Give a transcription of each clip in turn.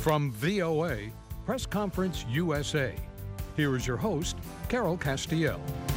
From VOA, Press Conference USA, here is your host, Carol Castiel.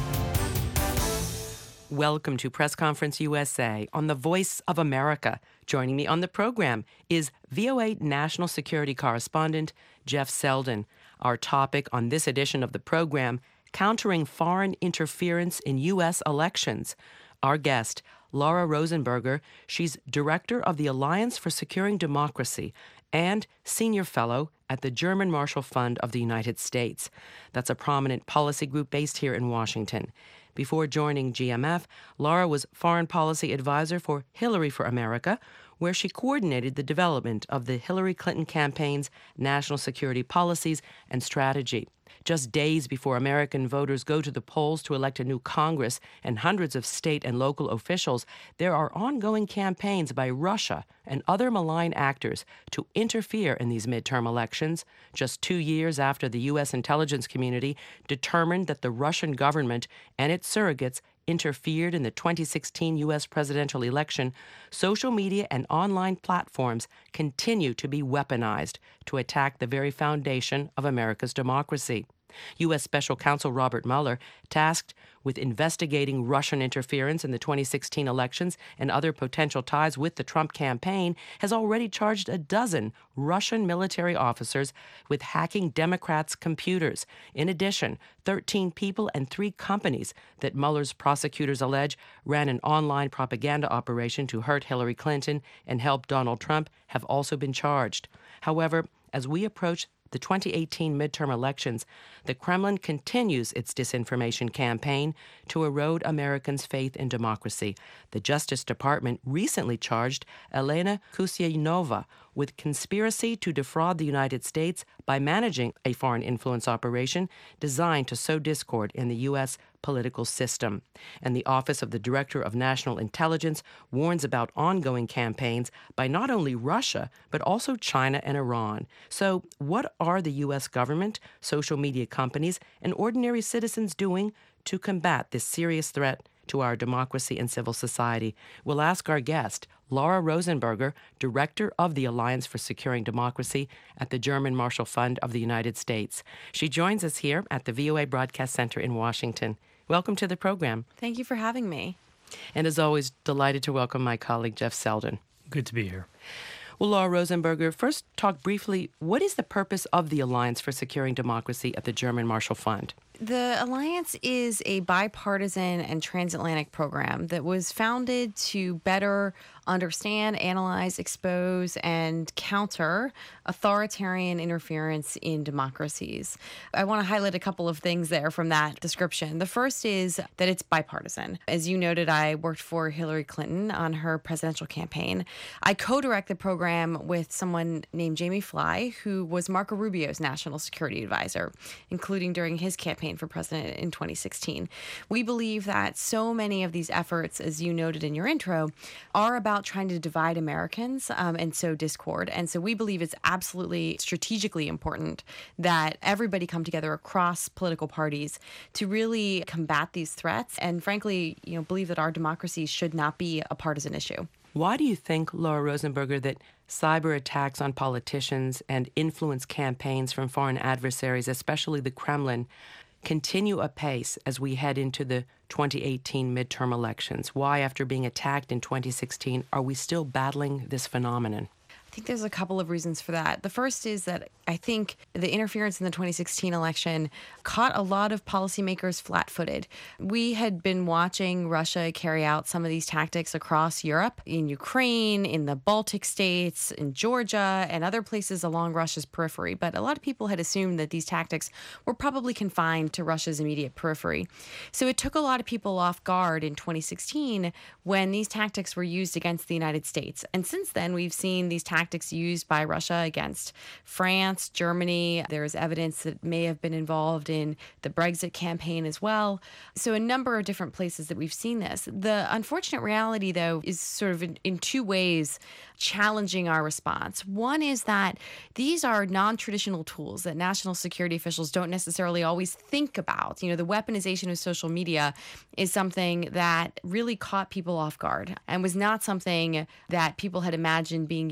Welcome to Press Conference USA on the Voice of America. Joining me on the program is VOA National Security Correspondent Jeff Selden. Our topic on this edition of the program, countering foreign interference in U.S. elections. Our guest, Laura Rosenberger, she's director of the Alliance for Securing Democracy and senior fellow at the German Marshall Fund of the United States. That's a prominent policy group based here in Washington. Before joining GMF, Laura was foreign policy advisor for Hillary for America, where she coordinated the development of the Hillary Clinton campaign's national security policies and strategy. Just days before American voters go to the polls to elect a new Congress and hundreds of state and local officials, there are ongoing campaigns by Russia and other malign actors to interfere in these midterm elections, just 2 years after the U.S. intelligence community determined that the Russian government and its surrogates interfered in the 2016 U.S. presidential election. Social media and online platforms continue to be weaponized to attack the very foundation of America's democracy. U.S. Special Counsel Robert Mueller, tasked with investigating Russian interference in the 2016 elections and other potential ties with the Trump campaign, has already charged a dozen Russian military officers with hacking Democrats' computers. In addition, 13 people and 3 companies that Mueller's prosecutors allege ran an online propaganda operation to hurt Hillary Clinton and help Donald Trump have also been charged. However, as we approach the 2018 midterm elections, the Kremlin continues its disinformation campaign to erode Americans' faith in democracy. The Justice Department recently charged Elena Kusianova with conspiracy to defraud the United States by managing a foreign influence operation designed to sow discord in the U.S. political system. And the Office of the Director of National Intelligence warns about ongoing campaigns by not only Russia, but also China and Iran. So what are the U.S. government, social media companies, and ordinary citizens doing to combat this serious threat to our democracy and civil society? We'll ask our guest, Laura Rosenberger, director of the Alliance for Securing Democracy at the German Marshall Fund of the United States. She joins us here at the VOA Broadcast Center in Washington. Welcome to the program. Thank you for having me. And as always, delighted to welcome my colleague, Jeff Selden. Good to be here. Well, Laura Rosenberger, first talk briefly, what is the purpose of the Alliance for Securing Democracy at the German Marshall Fund? The Alliance is a bipartisan and transatlantic program that was founded to better understand, analyze, expose, and counter authoritarian interference in democracies. I want to highlight a couple of things there from that description. The first is that it's bipartisan. As you noted, I worked for Hillary Clinton on her presidential campaign. I co-direct the program with someone named Jamie Fly, who was Marco Rubio's national security advisor, including during his campaign for president in 2016. We believe that so many of these efforts, as you noted in your intro, are about trying to divide Americans and sow discord. And so we believe it's absolutely strategically important that everybody come together across political parties to really combat these threats and, frankly, believe that our democracy should not be a partisan issue. Why do you think, Laura Rosenberger, that cyber attacks on politicians and influence campaigns from foreign adversaries, especially the Kremlin, continue apace as we head into the 2018 midterm elections? Why, after being attacked in 2016, are we still battling this phenomenon? I think there's a couple of reasons for that. The first is that I think the interference in the 2016 election caught a lot of policymakers flat-footed. We had been watching Russia carry out some of these tactics across Europe, in Ukraine, in the Baltic states, in Georgia, and other places along Russia's periphery. But a lot of people had assumed that these tactics were probably confined to Russia's immediate periphery. So it took a lot of people off guard in 2016 when these tactics were used against the United States. And since then, we've seen these tactics used by Russia against France, Germany. There's evidence that may have been involved in the Brexit campaign as well. So a number of different places that we've seen this. The unfortunate reality, though, is sort of in 2 ways challenging our response. One is that these are non-traditional tools that national security officials don't necessarily always think about. The weaponization of social media is something that really caught people off guard and was not something that people had imagined being used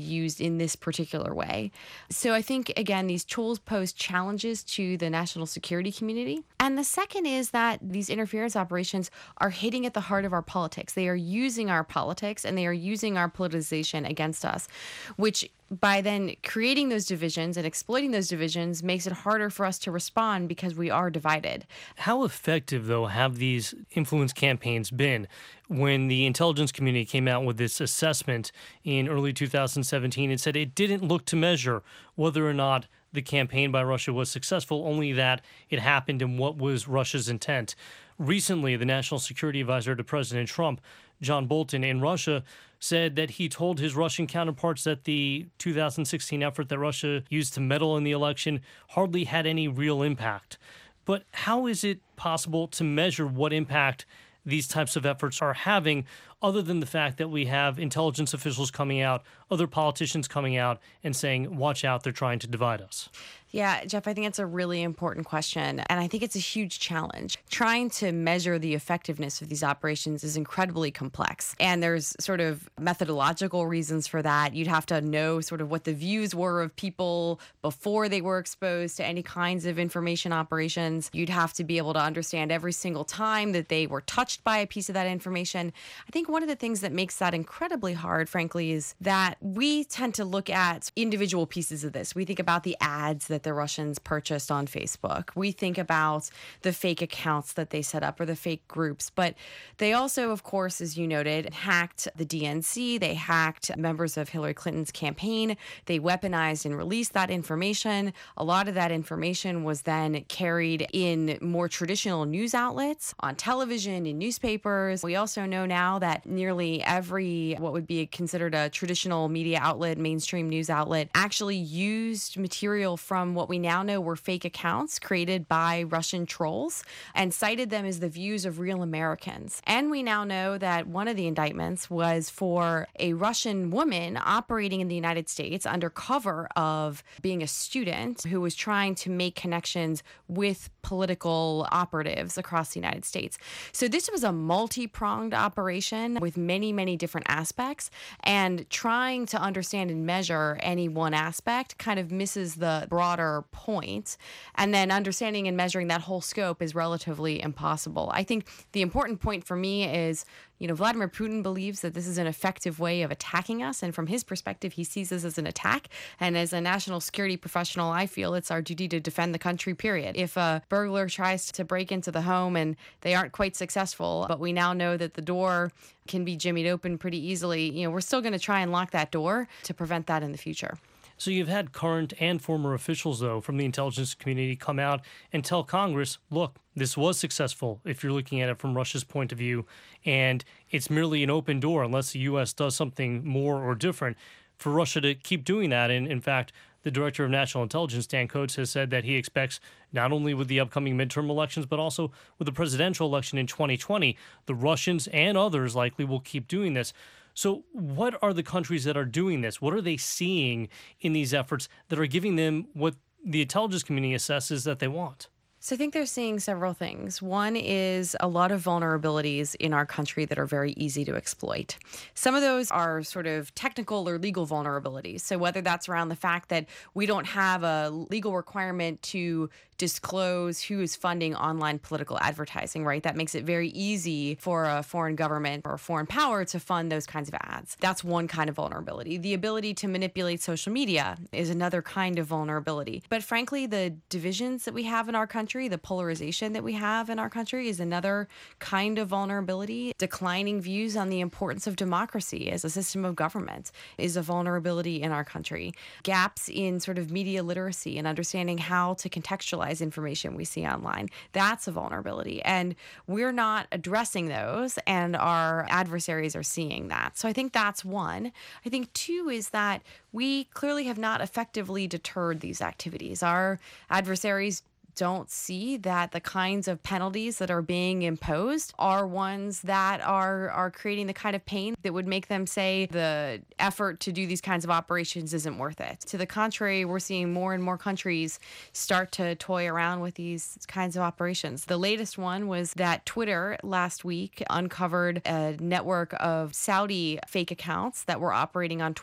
in this particular way. So I think, again, these tools pose challenges to the national security community. And the second is that these interference operations are hitting at the heart of our politics. They are using our politics and they are using our politicization against us, which by then creating those divisions and exploiting those divisions makes it harder for us to respond because we are divided. How effective, though, have these influence campaigns been? When the intelligence community came out with this assessment in early 2017, it said it didn't look to measure whether or not the campaign by Russia was successful, only that it happened and what was Russia's intent. Recently, the National Security Advisor to President Trump, John Bolton, in Russia, said that he told his Russian counterparts that the 2016 effort that Russia used to meddle in the election hardly had any real impact. But how is it possible to measure what impact these types of efforts are having, other than the fact that we have intelligence officials coming out, other politicians coming out and saying, watch out, they're trying to divide us? Yeah, Jeff, I think it's a really important question, and I think it's a huge challenge. Trying to measure the effectiveness of these operations is incredibly complex, and there's sort of methodological reasons for that. You'd have to know sort of what the views were of people before they were exposed to any kinds of information operations. You'd have to be able to understand every single time that they were touched by a piece of that information. I think one of the things that makes that incredibly hard, frankly, is that we tend to look at individual pieces of this. We think about the ads that the Russians purchased on Facebook. We think about the fake accounts that they set up or the fake groups. But they also, of course, as you noted, hacked the DNC. They hacked members of Hillary Clinton's campaign. They weaponized and released that information. A lot of that information was then carried in more traditional news outlets, on television, in newspapers. We also know now that nearly every what would be considered a traditional media outlet, mainstream news outlet, actually used material from what we now know were fake accounts created by Russian trolls and cited them as the views of real Americans. And we now know that one of the indictments was for a Russian woman operating in the United States under cover of being a student who was trying to make connections with political operatives across the United States. So this was a multi-pronged operation with many, many different aspects, and trying to understand and measure any one aspect kind of misses the broader point. And then understanding and measuring that whole scope is relatively impossible. I think the important point for me is, Vladimir Putin believes that this is an effective way of attacking us. And from his perspective, he sees this as an attack. And as a national security professional, I feel it's our duty to defend the country, period. If a burglar tries to break into the home and they aren't quite successful, but we now know that the door can be jimmied open pretty easily, we're still going to try and lock that door to prevent that in the future. So you've had current and former officials, though, from the intelligence community come out and tell Congress, look, this was successful if you're looking at it from Russia's point of view, and it's merely an open door unless the U.S. does something more or different for Russia to keep doing that. And in fact, the Director of National Intelligence, Dan Coats, has said that he expects not only with the upcoming midterm elections, but also with the presidential election in 2020, the Russians and others likely will keep doing this. So what are the countries that are doing this? What are they seeing in these efforts that are giving them what the intelligence community assesses that they want? So I think they're seeing several things. One is a lot of vulnerabilities in our country that are very easy to exploit. Some of those are sort of technical or legal vulnerabilities. So whether that's around the fact that we don't have a legal requirement to disclose who is funding online political advertising, right? That makes it very easy for a foreign government or a foreign power to fund those kinds of ads. That's one kind of vulnerability. The ability to manipulate social media is another kind of vulnerability. But frankly, the divisions that we have in our country, the polarization that we have in our country is another kind of vulnerability. Declining views on the importance of democracy as a system of government is a vulnerability in our country. Gaps in sort of media literacy and understanding how to contextualize information we see online, that's a vulnerability. And we're not addressing those, and our adversaries are seeing that. So I think that's one. I think two is that we clearly have not effectively deterred these activities. Our adversaries don't see that the kinds of penalties that are being imposed are ones that are creating the kind of pain that would make them say the effort to do these kinds of operations isn't worth it. To the contrary, we're seeing more and more countries start to toy around with these kinds of operations. The latest one was that Twitter last week uncovered a network of Saudi fake accounts that were operating on Twitter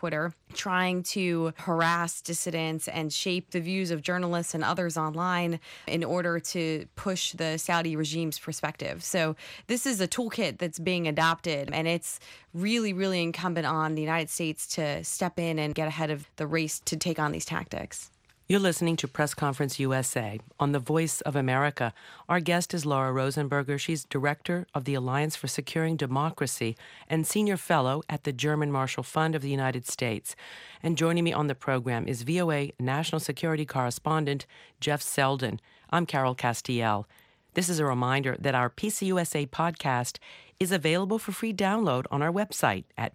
trying to harass dissidents and shape the views of journalists and others online in order to push the Saudi regime's perspective. So this is a toolkit that's being adopted, and it's really, really incumbent on the United States to step in and get ahead of the race to take on these tactics. You're listening to Press Conference USA on the Voice of America. Our guest is Laura Rosenberger. She's director of the Alliance for Securing Democracy and senior fellow at the German Marshall Fund of the United States. And joining me on the program is VOA national security correspondent Jeff Selden. I'm Carol Castiel. This is a reminder that our PCUSA podcast is available for free download on our website at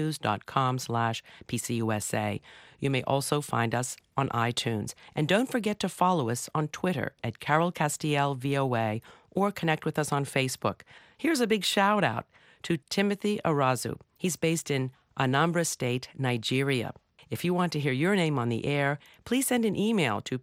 voanews.com/PCUSA. You may also find us on iTunes. And don't forget to follow us on Twitter at Carol Castiel VOA or connect with us on Facebook. Here's a big shout out to Timothy Arazu. He's based in Anambra State, Nigeria. If you want to hear your name on the air, please send an email to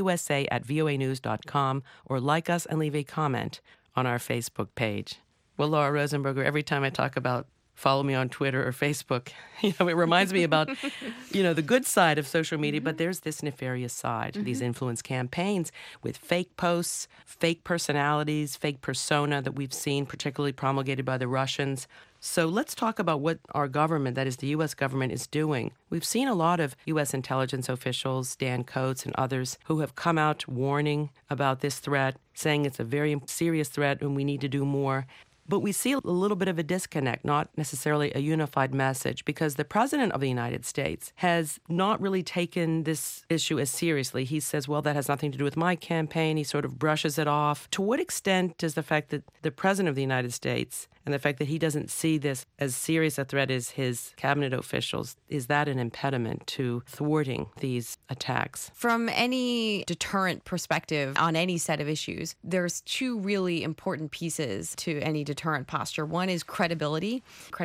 pcusa@voanews.com or like us and leave a comment on our Facebook page. Well, Laura Rosenberger, every time I talk about follow me on Twitter or Facebook, it reminds me about, the good side of social media, but there's this nefarious side, these influence campaigns with fake posts, fake personalities, fake persona that we've seen, particularly promulgated by the Russians. So let's talk about what our government, that is the U.S. government, is doing. We've seen a lot of U.S. intelligence officials, Dan Coats and others, who have come out warning about this threat, saying it's a very serious threat and we need to do more. But we see a little bit of a disconnect, not necessarily a unified message, because the president of the United States has not really taken this issue as seriously. He says, well, that has nothing to do with my campaign. He sort of brushes it off. To what extent does the fact that the president of the United States and the fact that he doesn't see this as serious a threat as his cabinet officials, is that an impediment to thwarting these attacks? From any deterrent perspective on any set of issues, there's two really important pieces to any deterrent posture. One is credibility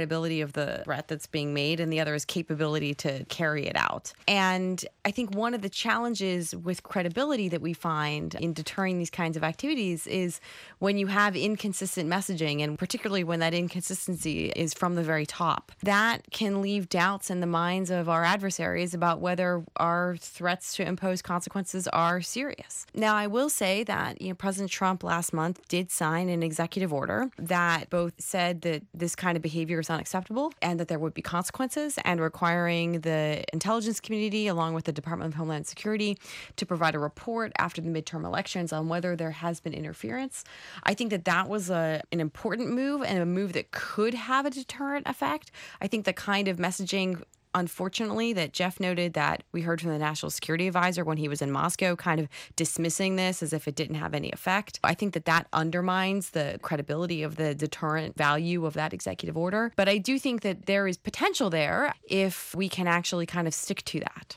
of the threat that's being made, and the other is capability to carry it out. And I think one of the challenges with credibility that we find in deterring these kinds of activities is when you have inconsistent messaging, and particularly when that inconsistency is from the very top. That can leave doubts in the minds of our adversaries about whether our threats to impose consequences are serious. Now, I will say that President Trump last month did sign an executive order that both said that this kind of behavior is unacceptable and that there would be consequences, and requiring the intelligence community, along with the Department of Homeland Security, to provide a report after the midterm elections on whether there has been interference. I think that was an important move, and a move that could have a deterrent effect. I think the kind of messaging, unfortunately, that Jeff noted that we heard from the National Security Advisor when he was in Moscow, kind of dismissing this as if it didn't have any effect. I think that undermines the credibility of the deterrent value of that executive order. But I do think that there is potential there if we can actually kind of stick to that.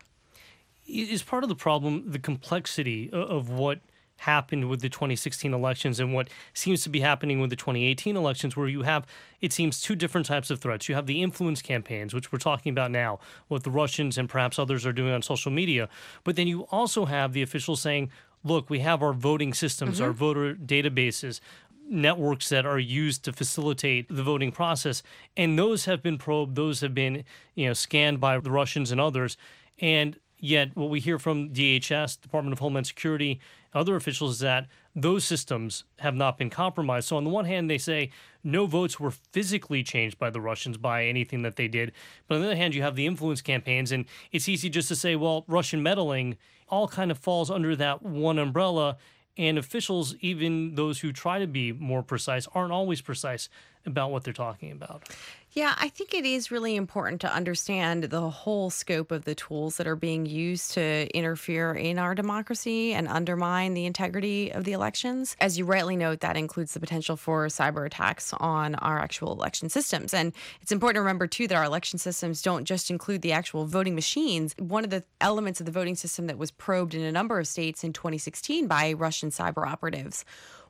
Is part of the problem the complexity of what happened with the 2016 elections and what seems to be happening with the 2018 elections, where you have, it seems, two different types of threats. You have the influence campaigns, which we're talking about now, what the Russians and perhaps others are doing on social media. But then you also have the officials saying, look, we have our voting systems, our voter databases, networks that are used to facilitate the voting process. And those have been probed, those have been, scanned by the Russians and others. And yet what we hear from DHS, Department of Homeland Security, other officials, is that those systems have not been compromised. So on the one hand, they say no votes were physically changed by the Russians by anything that they did. But on the other hand, you have the influence campaigns, and it's easy just to say, well, Russian meddling all kind of falls under that one umbrella. And officials, even those who try to be more precise, aren't always precise about what they're talking about. Yeah, I think it is really important to understand the whole scope of the tools that are being used to interfere in our democracy and undermine the integrity of the elections. As you rightly note, that includes the potential for cyber attacks on our actual election systems. And it's important to remember, too, that our election systems don't just include the actual voting machines. One of the elements of the voting system that was probed in a number of states in 2016 by Russian cyber operatives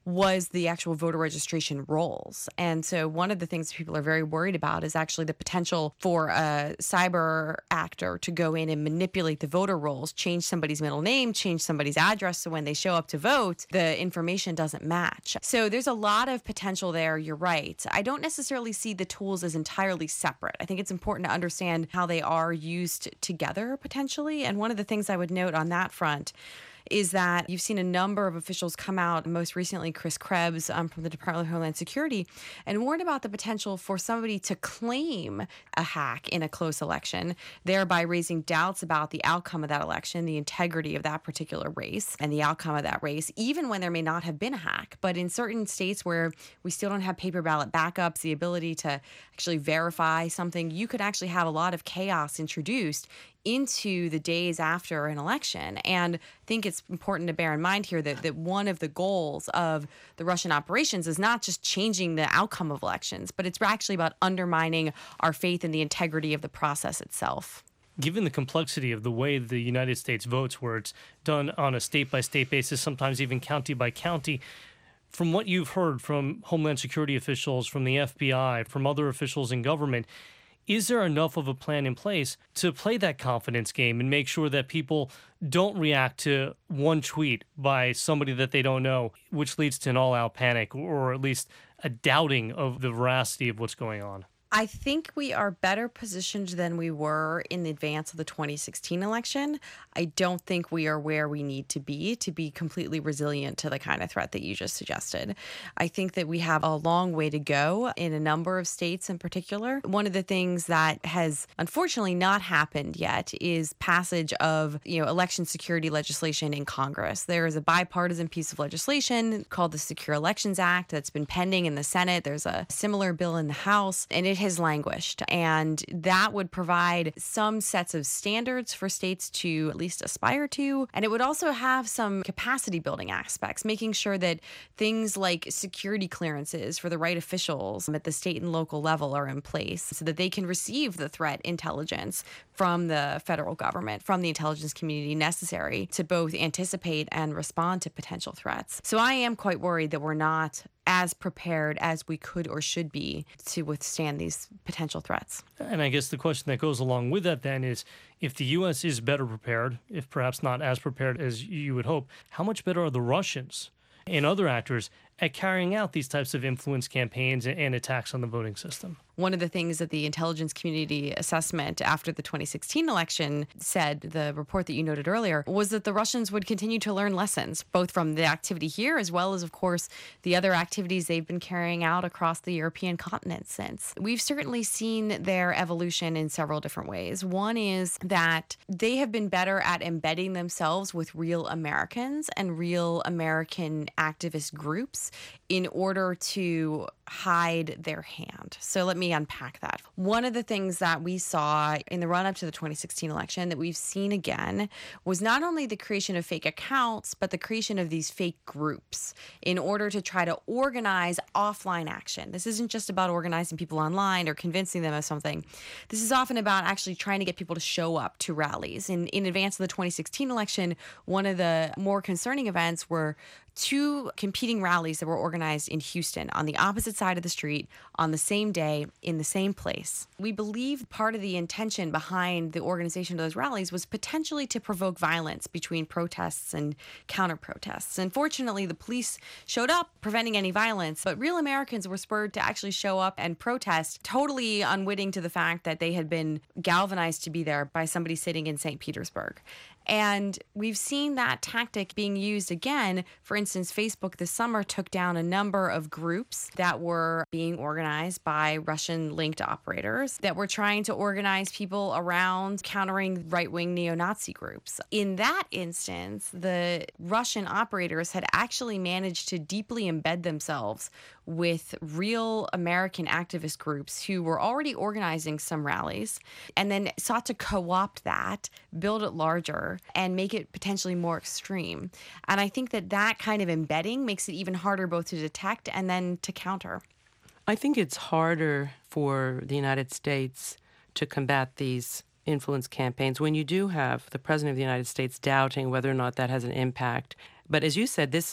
was the actual voter registration rolls. And so one of the things people are very worried about is actually the potential for a cyber actor to go in and manipulate the voter rolls, change somebody's middle name, change somebody's address, so when they show up to vote, the information doesn't match. So there's a lot of potential there. You're right. I don't necessarily see the tools as entirely separate. I think it's important to understand how they are used together potentially. And one of the things I would note on that front is that you've seen a number of officials come out, most recently Chris Krebs from the Department of Homeland Security, and warned about the potential for somebody to claim a hack in a close election, thereby raising doubts about the outcome of that election, the integrity of that particular race, and the outcome of that race, even when there may not have been a hack. But in certain states where we still don't have paper ballot backups, the ability to actually verify something, you could actually have a lot of chaos introduced into the days after an election. And I think it's important to bear in mind here that one of the goals of the Russian operations is not just changing the outcome of elections, but it's actually about undermining our faith in the integrity of the process itself. Given the complexity of the way the United States votes, where it's done on a state-by-state basis, sometimes even county by county, from what you've heard from Homeland Security officials, from the FBI, from other officials in government, is there enough of a plan in place to play that confidence game and make sure that people don't react to one tweet by somebody that they don't know, which leads to an all-out panic or at least a doubting of the veracity of what's going on? I think we are better positioned than we were in advance of the 2016 election. I don't think we are where we need to be completely resilient to the kind of threat that you just suggested. I think that we have a long way to go in a number of states in particular. One of the things that has unfortunately not happened yet is passage of, election security legislation in Congress. There is a bipartisan piece of legislation called the Secure Elections Act that's been pending in the Senate. There's a similar bill in the House, and it has languished, and that would provide some sets of standards for states to at least aspire to, and it would also have some capacity building aspects, making sure that things like security clearances for the right officials at the state and local level are in place so that they can receive the threat intelligence from the federal government, from the intelligence community necessary to both anticipate and respond to potential threats. So I am quite worried that we're not as prepared as we could or should be to withstand these potential threats. And I guess the question that goes along with that then is, if the U.S. is better prepared, if perhaps not as prepared as you would hope, how much better are the Russians and other actors at carrying out these types of influence campaigns and attacks on the voting system? One of the things that the intelligence community assessment after the 2016 election said, the report that you noted earlier, was that the Russians would continue to learn lessons, both from the activity here as well as, of course, the other activities they've been carrying out across the European continent since. We've certainly seen their evolution in several different ways. One is that they have been better at embedding themselves with real Americans and real American activist groups in order to hide their hand. So let me unpack that. One of the things that we saw in the run-up to the 2016 election that we've seen again was not only the creation of fake accounts, but the creation of these fake groups in order to try to organize offline action. This isn't just about organizing people online or convincing them of something. This is often about actually trying to get people to show up to rallies. In advance of the 2016 election, one of the more concerning events were two competing rallies that were organized in Houston on the opposite side of the street on the same day in the same place. We believe part of the intention behind the organization of those rallies was potentially to provoke violence between protests and counter-protests. And fortunately, the police showed up, preventing any violence, but real Americans were spurred to actually show up and protest, totally unwitting to the fact that they had been galvanized to be there by somebody sitting in St. Petersburg. And we've seen that tactic being used again. For instance, Facebook this summer took down a number of groups that were being organized by Russian-linked operators that were trying to organize people around countering right-wing neo-Nazi groups. In that instance, the Russian operators had actually managed to deeply embed themselves with real American activist groups who were already organizing some rallies and then sought to co-opt that, build it larger, and make it potentially more extreme. And I think that that kind of embedding makes it even harder both to detect and then to counter. I think it's harder for the United States to combat these influence campaigns when you do have the President of the United States doubting whether or not that has an impact. But as you said, this is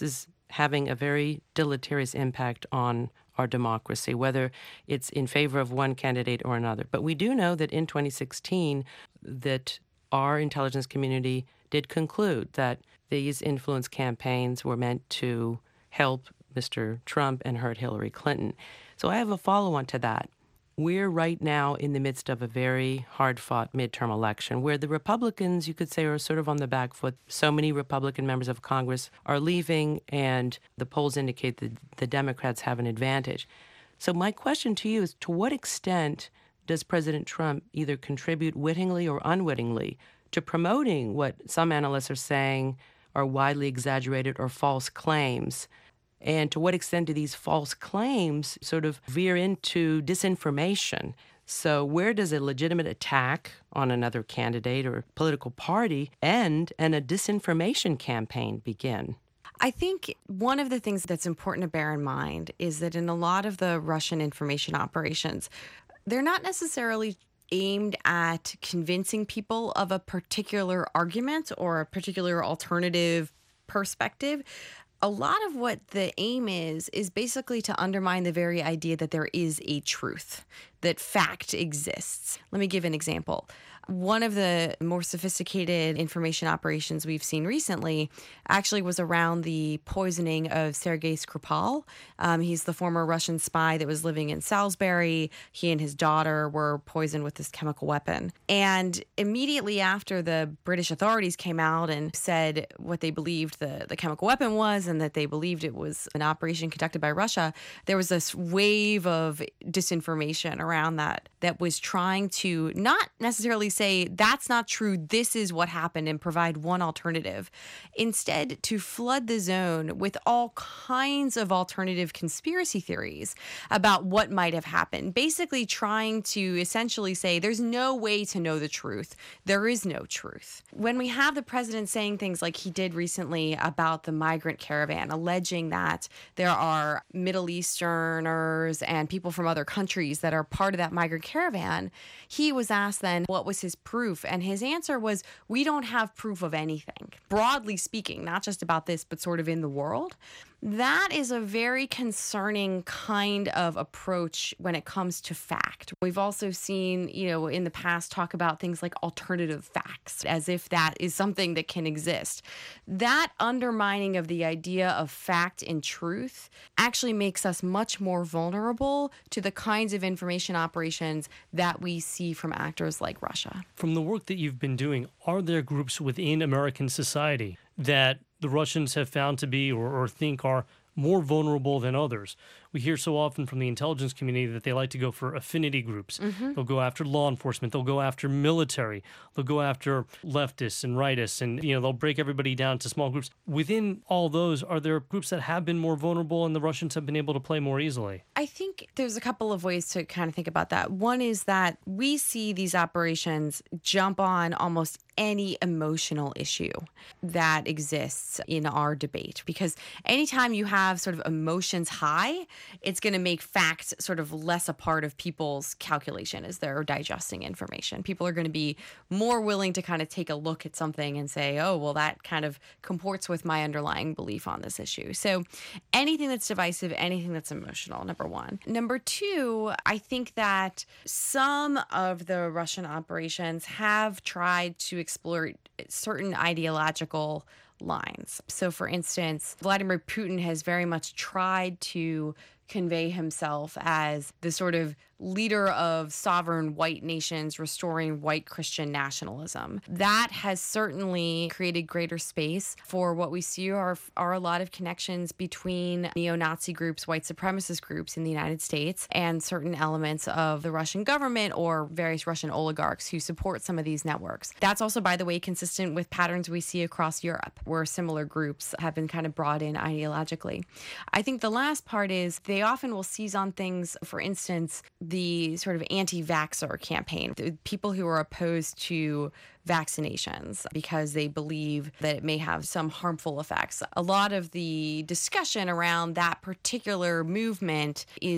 having a very deleterious impact on our democracy, whether it's in favor of one candidate or another. But we do know that in 2016, that our intelligence community did conclude that these influence campaigns were meant to help Mr. Trump and hurt Hillary Clinton. So I have a follow-on to that. We're right now in the midst of a very hard-fought midterm election where the Republicans, you could say, are sort of on the back foot. So many Republican members of Congress are leaving, and the polls indicate that the Democrats have an advantage. So my question to you is, to what extent does President Trump either contribute wittingly or unwittingly to promoting what some analysts are saying are widely exaggerated or false claims? And to what extent do these false claims sort of veer into disinformation? So where does a legitimate attack on another candidate or political party end and a disinformation campaign begin? I think one of the things that's important to bear in mind is that in a lot of the Russian information operations, they're not necessarily aimed at convincing people of a particular argument or a particular alternative perspective. A lot of what the aim is basically to undermine the very idea that there is a truth, that fact exists. Let me give an example. One of the more sophisticated information operations we've seen recently actually was around the poisoning of Sergei Skripal. He's the former Russian spy that was living in Salisbury. He and his daughter were poisoned with this chemical weapon. And immediately after the British authorities came out and said what they believed the chemical weapon was and that they believed it was an operation conducted by Russia, there was this wave of disinformation around that was trying to not necessarily say that's not true, this is what happened, and provide one alternative. Instead, to flood the zone with all kinds of alternative conspiracy theories about what might have happened, basically trying to essentially say there's no way to know the truth. There is no truth. When we have the president saying things like he did recently about the migrant caravan, alleging that there are Middle Easterners and people from other countries that are part of that migrant caravan, he was asked then what was his proof, and his answer was, we don't have proof of anything. Broadly speaking, not just about this, but sort of in the world. That is a very concerning kind of approach when it comes to fact. We've also seen, in the past talk about things like alternative facts, as if that is something that can exist. That undermining of the idea of fact and truth actually makes us much more vulnerable to the kinds of information operations that we see from actors like Russia. From the work that you've been doing, are there groups within American society that the Russians have found to be or think are more vulnerable than others? We hear so often from the intelligence community that they like to go for affinity groups. Mm-hmm. They'll go after law enforcement. They'll go after military. They'll go after leftists and rightists, and they'll break everybody down to small groups. Within all those, are there groups that have been more vulnerable and the Russians have been able to play more easily? I think there's a couple of ways to kind of think about that. One is that we see these operations jump on almost any emotional issue that exists in our debate, because anytime you have sort of emotions high, it's going to make facts sort of less a part of people's calculation as they're digesting information. People are going to be more willing to kind of take a look at something and say, oh, well, that kind of comports with my underlying belief on this issue. So anything that's divisive, anything that's emotional, number one. Number two, I think that some of the Russian operations have tried to explore certain ideological lines. So, for instance, Vladimir Putin has very much tried to convey himself as the sort of leader of sovereign white nations restoring white Christian nationalism. That has certainly created greater space for what we see are a lot of connections between neo-Nazi groups, white supremacist groups in the United States, and certain elements of the Russian government or various Russian oligarchs who support some of these networks. That's also, by the way, consistent with patterns we see across Europe, where similar groups have been kind of brought in ideologically. I think the last part is they often will seize on things, for instance, the sort of anti-vaxxer campaign, the people who are opposed to vaccinations because they believe that it may have some harmful effects. A lot of the discussion around that particular movement is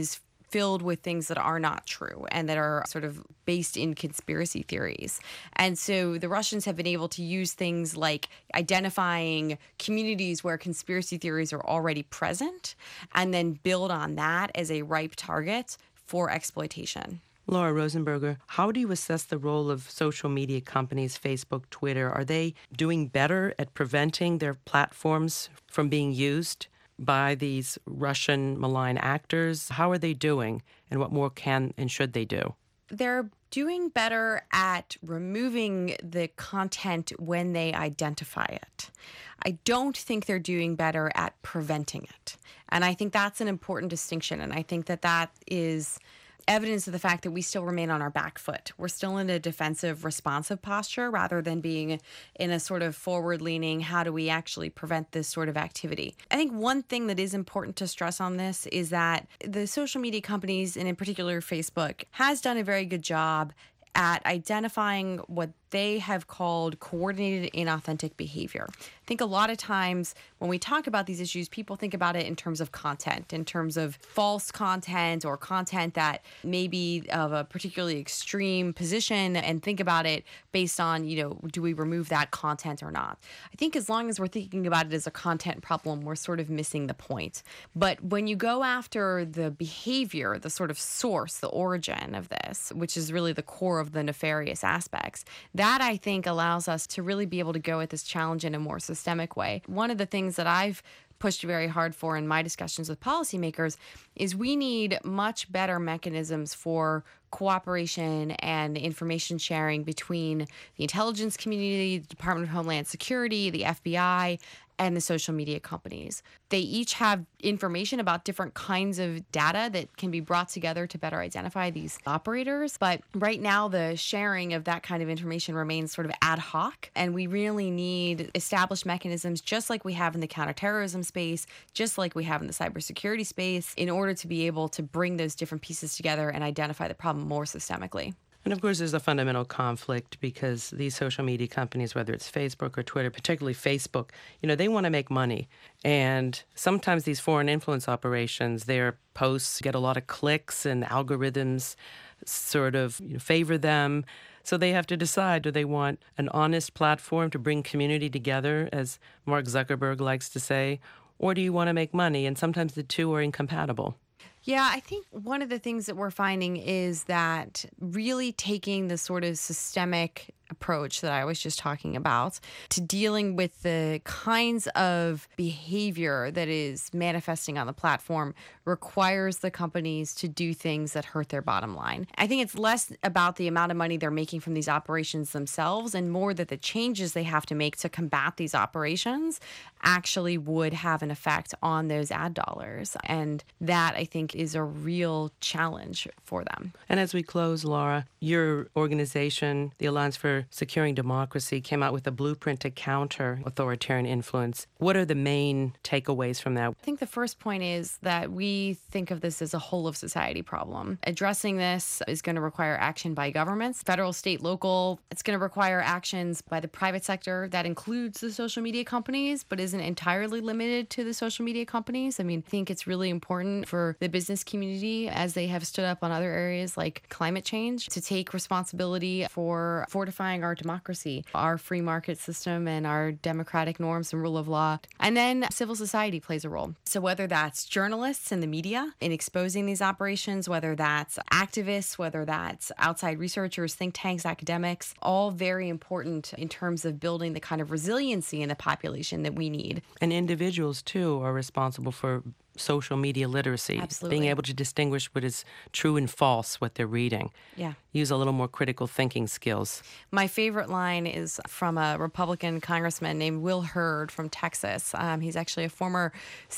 filled with things that are not true and that are sort of based in conspiracy theories. And so the Russians have been able to use things like identifying communities where conspiracy theories are already present and then build on that as a ripe target for exploitation. Laura Rosenberger, how do you assess the role of social media companies, Facebook, Twitter? Are they doing better at preventing their platforms from being used by these Russian malign actors? How are they doing, and what more can and should they do? They're doing better at removing the content when they identify it. I don't think they're doing better at preventing it. And I think that's an important distinction. And I think that that is evidence of the fact that we still remain on our back foot. We're still in a defensive, responsive posture rather than being in a sort of forward-leaning, how do we actually prevent this sort of activity? I think one thing that is important to stress on this is that the social media companies, and in particular Facebook, has done a very good job at identifying what they have called coordinated inauthentic behavior. I think a lot of times when we talk about these issues, people think about it in terms of content, in terms of false content or content that may be of a particularly extreme position, and think about it based on, do we remove that content or not? I think as long as we're thinking about it as a content problem, we're sort of missing the point. But when you go after the behavior, the sort of source, the origin of this, which is really the core of the nefarious aspects, that I think allows us to really be able to go at this challenge in a more systemic way. One of the things that I've pushed very hard for in my discussions with policymakers is we need much better mechanisms for cooperation and information sharing between the intelligence community, the Department of Homeland Security, the FBI, and the social media companies. They each have information about different kinds of data that can be brought together to better identify these operators. But right now, the sharing of that kind of information remains sort of ad hoc. And we really need established mechanisms, just like we have in the counterterrorism space, just like we have in the cybersecurity space, in order to be able to bring those different pieces together and identify the problem more systemically. And of course, there's a fundamental conflict because these social media companies, whether it's Facebook or Twitter, particularly Facebook, they want to make money. And sometimes these foreign influence operations, their posts get a lot of clicks and algorithms sort of favor them. So they have to decide, do they want an honest platform to bring community together, as Mark Zuckerberg likes to say, or do you want to make money? And sometimes the two are incompatible. Yeah, I think one of the things that we're finding is that really taking the sort of systemic approach that I was just talking about to dealing with the kinds of behavior that is manifesting on the platform requires the companies to do things that hurt their bottom line. I think it's less about the amount of money they're making from these operations themselves and more that the changes they have to make to combat these operations actually would have an effect on those ad dollars. And that, I think, is a real challenge for them. And as we close, Laura, your organization, the Alliance for Securing Democracy, came out with a blueprint to counter authoritarian influence. What are the main takeaways from that? I think the first point is that we think of this as a whole of society problem. Addressing this is going to require action by governments, federal, state, local. It's going to require actions by the private sector. That includes the social media companies, but isn't entirely limited to the social media companies. I think it's really important for the business community, as they have stood up on other areas like climate change, to take responsibility for fortifying our democracy, our free market system, and our democratic norms and rule of law. And then civil society plays a role. So whether that's journalists and the media in exposing these operations, whether that's activists, whether that's outside researchers, think tanks, academics, all very important in terms of building the kind of resiliency in the population that we need. And individuals, too, are responsible for social media literacy. Absolutely. Being able to distinguish what is true and false, what they're reading. Yeah. Use a little more critical thinking skills. My favorite line is from a Republican congressman named Will Hurd from Texas. He's actually a former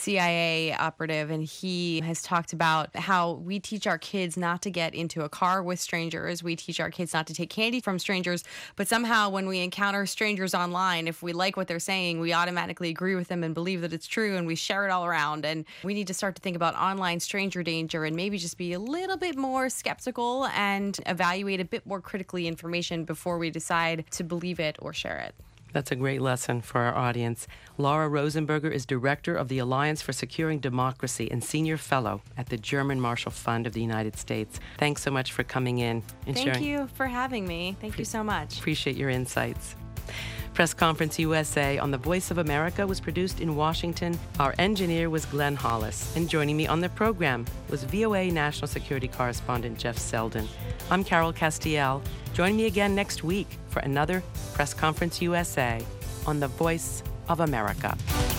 CIA operative, and he has talked about how we teach our kids not to get into a car with strangers. We teach our kids not to take candy from strangers, but somehow when we encounter strangers online, if we like what they're saying, we automatically agree with them and believe that it's true, and we share it all around. And we need to start to think about online stranger danger and maybe just be a little bit more skeptical and evaluate a bit more critically information before we decide to believe it or share it. That's a great lesson for our audience. Laura Rosenberger is Director of the Alliance for Securing Democracy and Senior Fellow at the German Marshall Fund of the United States. Thanks so much for coming in and sharing. Thank you for having me. Thank you so much. Appreciate your insights. Press Conference USA on the Voice of America was produced in Washington. Our engineer was Glenn Hollis. And joining me on the program was VOA National Security Correspondent Jeff Selden. I'm Carol Castiel. Join me again next week for another Press Conference USA on the Voice of America.